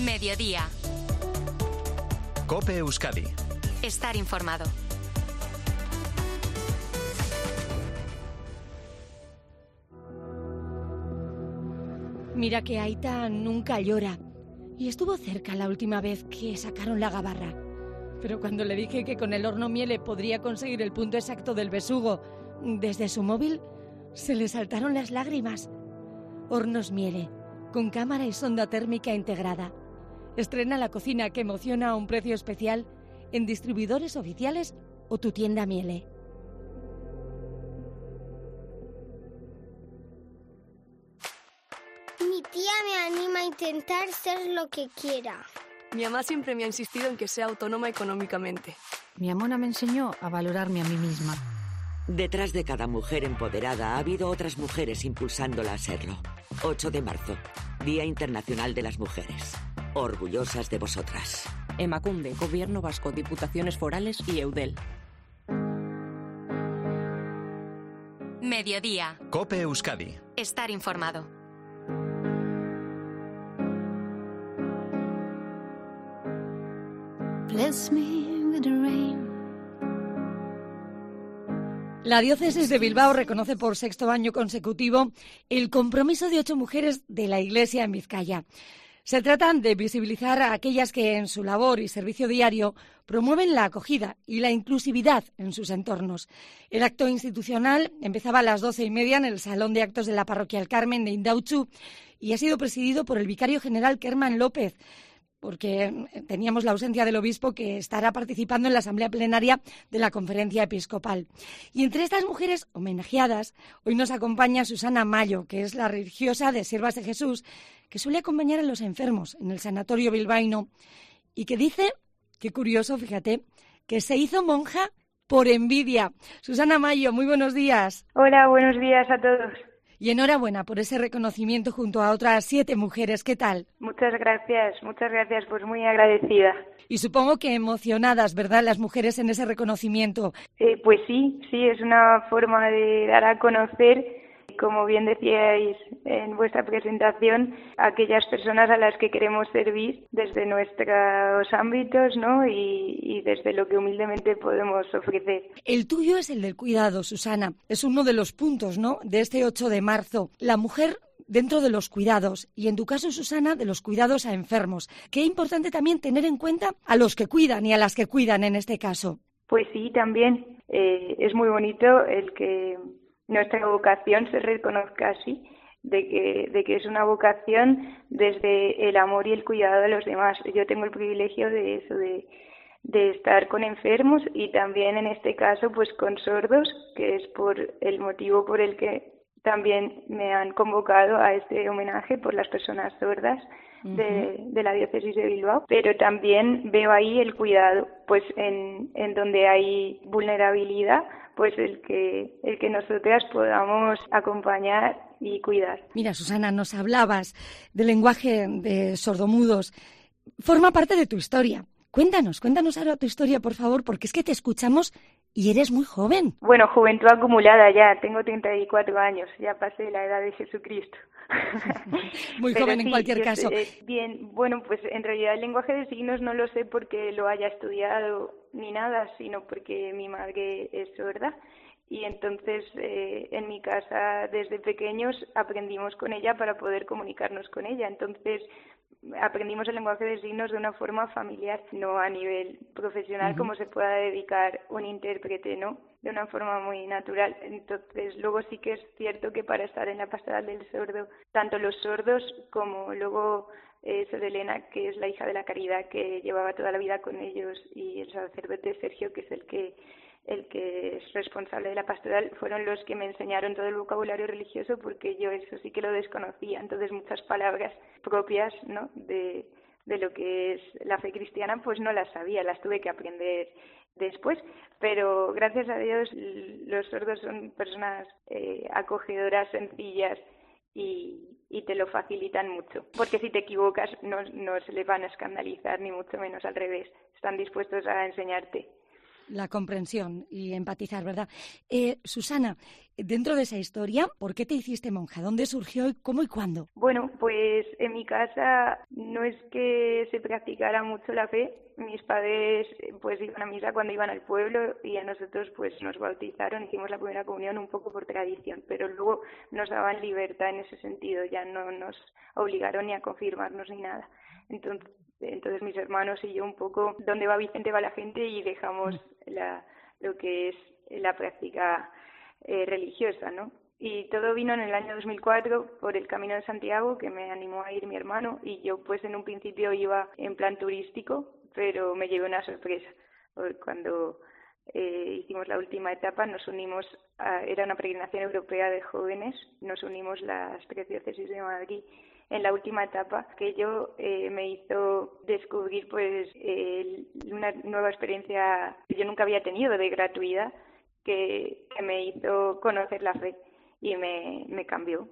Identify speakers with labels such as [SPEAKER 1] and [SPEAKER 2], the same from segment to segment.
[SPEAKER 1] Mediodía.
[SPEAKER 2] COPE Euskadi.
[SPEAKER 1] Estar informado.
[SPEAKER 3] Mira que Aita nunca llora. Y estuvo cerca la última vez que sacaron la gabarra. Pero cuando le dije que con el horno Miele podría conseguir el punto exacto del besugo desde su móvil, se le saltaron las lágrimas. Hornos Miele, con cámara y sonda térmica integrada. Estrena la cocina que emociona a un precio especial en distribuidores oficiales o tu tienda Miele.
[SPEAKER 4] Mi tía me anima a intentar ser lo que quiera.
[SPEAKER 5] Mi mamá siempre me ha insistido en que sea autónoma económicamente.
[SPEAKER 6] Mi amona me enseñó a valorarme a mí misma.
[SPEAKER 7] Detrás de cada mujer empoderada ha habido otras mujeres impulsándola a serlo. 8 de marzo, Día Internacional de las Mujeres. Orgullosas de vosotras.
[SPEAKER 8] Emakunde, Gobierno Vasco, Diputaciones Forales y Eudel.
[SPEAKER 1] Mediodía.
[SPEAKER 2] COPE Euskadi.
[SPEAKER 1] Estar informado.
[SPEAKER 6] Bless me with the rain.
[SPEAKER 3] La diócesis de Bilbao reconoce por 6º año consecutivo el compromiso de 8 mujeres de la Iglesia en Vizcaya. Se trata de visibilizar a aquellas que en su labor y servicio diario promueven la acogida y la inclusividad en sus entornos. El acto institucional empezaba a las 12:30 en el Salón de Actos de la Parroquia El Carmen de Indautxu y ha sido presidido por el vicario general Kerman López, porque teníamos la ausencia del obispo que estará participando en la asamblea plenaria de la conferencia episcopal. Y entre estas mujeres homenajeadas, hoy nos acompaña Susana Mayo, que es la religiosa de Siervas de Jesús, que suele acompañar a los enfermos en el sanatorio bilbaíno y que dice, qué curioso, fíjate, que se hizo monja por envidia. Susana Mayo, muy buenos días.
[SPEAKER 9] Hola, buenos días a todos.
[SPEAKER 3] Y enhorabuena por ese reconocimiento junto a otras 7 mujeres. ¿Qué tal?
[SPEAKER 9] Muchas gracias, pues muy agradecida.
[SPEAKER 3] Y supongo que emocionadas, ¿verdad?, las mujeres en ese reconocimiento.
[SPEAKER 9] Pues sí, es una forma de dar a conocer, como bien decíais en vuestra presentación, a aquellas personas a las que queremos servir desde nuestros ámbitos, ¿no? Y desde lo que humildemente podemos ofrecer.
[SPEAKER 3] El tuyo es el del cuidado, Susana. Es uno de los puntos, ¿no?, de este 8 de marzo. La mujer dentro de los cuidados y, en tu caso, Susana, de los cuidados a enfermos. Qué importante también tener en cuenta a los que cuidan y a las que cuidan en este caso.
[SPEAKER 9] Pues sí, también. Es muy bonito el que nuestra vocación se reconozca así, de que es una vocación desde el amor y el cuidado de los demás. Yo tengo el privilegio de eso, de estar con enfermos y también en este caso pues con sordos, que es por el motivo por el que también me han convocado a este homenaje por las personas sordas de la diócesis de Bilbao, pero también veo ahí el cuidado, pues en donde hay vulnerabilidad, pues el que nosotras podamos acompañar y cuidar.
[SPEAKER 3] Mira, Susana, nos hablabas del lenguaje de sordomudos. Forma parte de tu historia. Cuéntanos ahora tu historia, por favor, porque es que te escuchamos y eres muy joven.
[SPEAKER 9] Bueno, juventud acumulada ya, tengo 34 años, ya pasé la edad de Jesucristo.
[SPEAKER 3] Muy joven en cualquier caso.
[SPEAKER 9] Bien, bueno, pues en realidad el lenguaje de signos no lo sé porque lo haya estudiado ni nada, sino porque mi madre es sorda. Y entonces en mi casa desde pequeños aprendimos con ella para poder comunicarnos con ella. Entonces aprendimos el lenguaje de signos de una forma familiar, no a nivel profesional como se pueda dedicar un intérprete, ¿no? De una forma muy natural. Entonces luego sí que es cierto que para estar en la pastoral del sordo, tanto los sordos como luego Sor Elena, que es la hija de la Caridad, que llevaba toda la vida con ellos, y el sacerdote Sergio, que es el que es responsable de la pastoral, fueron los que me enseñaron todo el vocabulario religioso, porque yo eso sí que lo desconocía. Entonces muchas palabras propias, ¿no?, de lo que es la fe cristiana, pues no las sabía, las tuve que aprender después. Pero gracias a Dios los sordos son personas acogedoras, sencillas, y te lo facilitan mucho, porque si te equivocas no se les van a escandalizar, ni mucho menos, al revés, están dispuestos a enseñarte.
[SPEAKER 3] La comprensión y empatizar, ¿verdad? Susana, Dentro de esa historia, ¿por qué te hiciste monja? ¿Dónde surgió y cómo y cuándo?
[SPEAKER 9] Bueno, pues en mi casa no es que se practicara mucho la fe. Mis padres pues iban a misa cuando iban al pueblo y a nosotros pues nos bautizaron, hicimos la primera comunión un poco por tradición, pero luego nos daban libertad en ese sentido, ya no nos obligaron ni a confirmarnos ni nada. Entonces mis hermanos y yo un poco, donde va Vicente va la gente, y dejamos lo que es la práctica religiosa, ¿no? Y todo vino en el año 2004 por el Camino de Santiago, que me animó a ir mi hermano, y yo pues en un principio iba en plan turístico, pero me llevé una sorpresa. Cuando hicimos la última etapa nos unimos, era una peregrinación europea de jóvenes, nos unimos las 3 diócesis de Madrid en la última etapa, que me hizo descubrir pues una nueva experiencia que yo nunca había tenido de gratuidad, que me hizo conocer la fe y me cambió.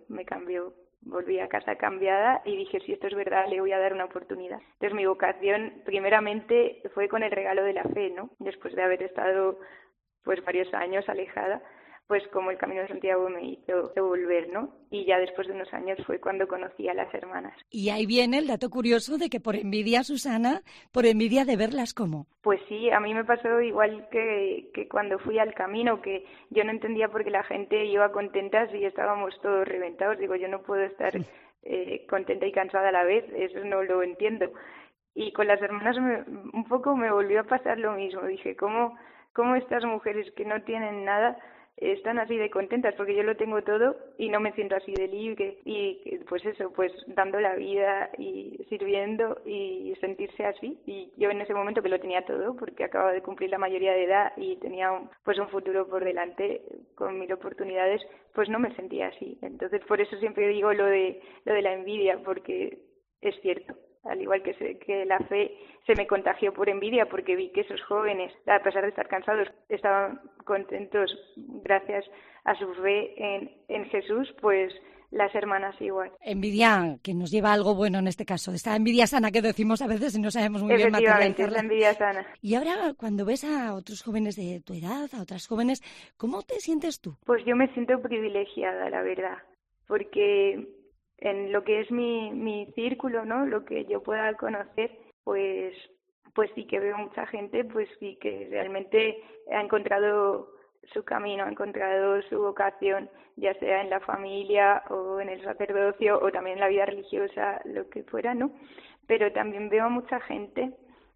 [SPEAKER 9] Volví a casa cambiada y dije, si esto es verdad, le voy a dar una oportunidad. Entonces mi vocación primeramente fue con el regalo de la fe, ¿no? Después de haber estado pues varios años alejada, pues como el Camino de Santiago me hizo volver, ¿no? Y ya después de unos años fue cuando conocí a las hermanas.
[SPEAKER 3] Y ahí viene el dato curioso de que por envidia, Susana, por envidia de verlas como.
[SPEAKER 9] Pues sí, a mí me pasó igual que cuando fui al Camino, que yo no entendía por qué la gente iba contenta si estábamos todos reventados. Digo, yo no puedo estar contenta y cansada a la vez, eso no lo entiendo. Y con las hermanas un poco me volvió a pasar lo mismo. Dije, ¿cómo estas mujeres que no tienen nada están así de contentas? Porque yo lo tengo todo y no me siento así de libre, y pues eso, pues dando la vida y sirviendo y sentirse así. Y yo en ese momento, que lo tenía todo porque acababa de cumplir la mayoría de edad y tenía un futuro por delante con 1000 oportunidades, pues no me sentía así. Entonces por eso siempre digo lo de la envidia, porque es cierto. Al igual que la fe se me contagió por envidia, porque vi que esos jóvenes, a pesar de estar cansados, estaban contentos gracias a su fe en Jesús, pues las hermanas igual.
[SPEAKER 3] Envidia que nos lleva a algo bueno en este caso, esta envidia sana que decimos a veces y no sabemos muy bien materializarla.
[SPEAKER 9] Efectivamente, es la envidia sana.
[SPEAKER 3] Y ahora, cuando ves a otros jóvenes de tu edad, a otras jóvenes, ¿cómo te sientes tú?
[SPEAKER 9] Pues yo me siento privilegiada, la verdad, porque en lo que es mi círculo, ¿no? Lo que yo pueda conocer, pues sí que veo mucha gente, pues sí que realmente ha encontrado su camino, ha encontrado su vocación, ya sea en la familia o en el sacerdocio o también en la vida religiosa, lo que fuera, ¿no? Pero también veo a mucha gente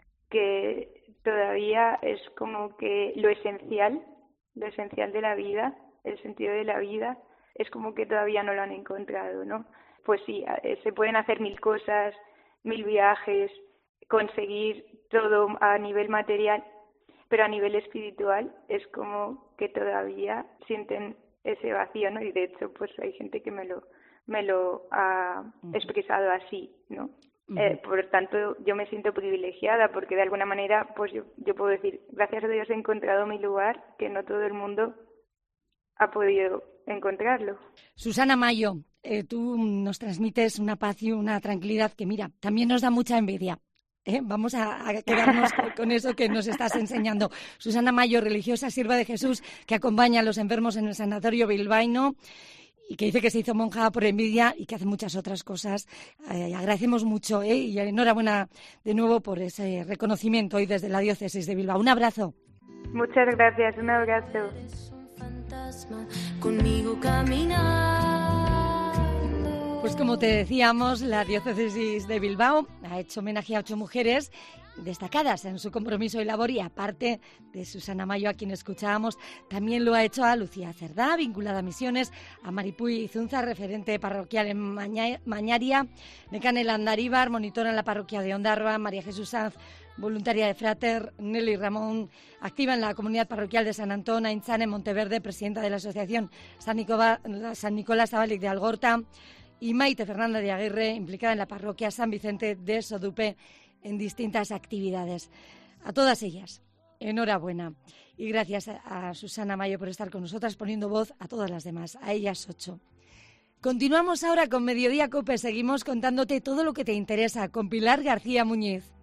[SPEAKER 9] que todavía es como que lo esencial de la vida, el sentido de la vida, es como que todavía no lo han encontrado, ¿no? Pues sí, se pueden hacer 1000 cosas, 1000 viajes, conseguir todo a nivel material, pero a nivel espiritual es como que todavía sienten ese vacío, ¿no? Y de hecho, pues hay gente que me lo ha expresado así, ¿no? Por tanto, yo me siento privilegiada porque de alguna manera, pues yo puedo decir, gracias a Dios he encontrado mi lugar, que no todo el mundo ha podido encontrarlo.
[SPEAKER 3] Susana Mayo, tú nos transmites una paz y una tranquilidad que, mira, también nos da mucha envidia. Vamos a quedarnos con eso que nos estás enseñando. Susana Mayo, religiosa, sierva de Jesús, que acompaña a los enfermos en el sanatorio bilbaíno y que dice que se hizo monja por envidia y que hace muchas otras cosas. Agradecemos mucho y enhorabuena de nuevo por ese reconocimiento hoy desde la diócesis de Bilbao. Un abrazo.
[SPEAKER 9] Muchas gracias, un abrazo.
[SPEAKER 2] Conmigo caminando.
[SPEAKER 3] Pues como te decíamos, la diócesis de Bilbao ha hecho homenaje a 8 mujeres destacadas en su compromiso y labor, y aparte de Susana Mayo, a quien escuchábamos, también lo ha hecho a Lucía Cerdá, vinculada a misiones, a Maripuy Izunza, referente parroquial en Mañaria, Nekane Landaríbar, monitora en la parroquia de Ondarroa, María Jesús Sanz, voluntaria de Frater, Nelly Ramón, activa en la comunidad parroquial de San Antón, Aintzane, en Monteverde, presidenta de la asociación San Nicolás Zabalik de Algorta, y Maite Fernanda de Aguirre, implicada en la parroquia San Vicente de Sodupe en distintas actividades. A todas ellas, enhorabuena. Y gracias a Susana Mayo por estar con nosotras, poniendo voz a todas las demás, a ellas 8. Continuamos ahora con Mediodía COPE. Seguimos contándote todo lo que te interesa con Pilar García Muñiz.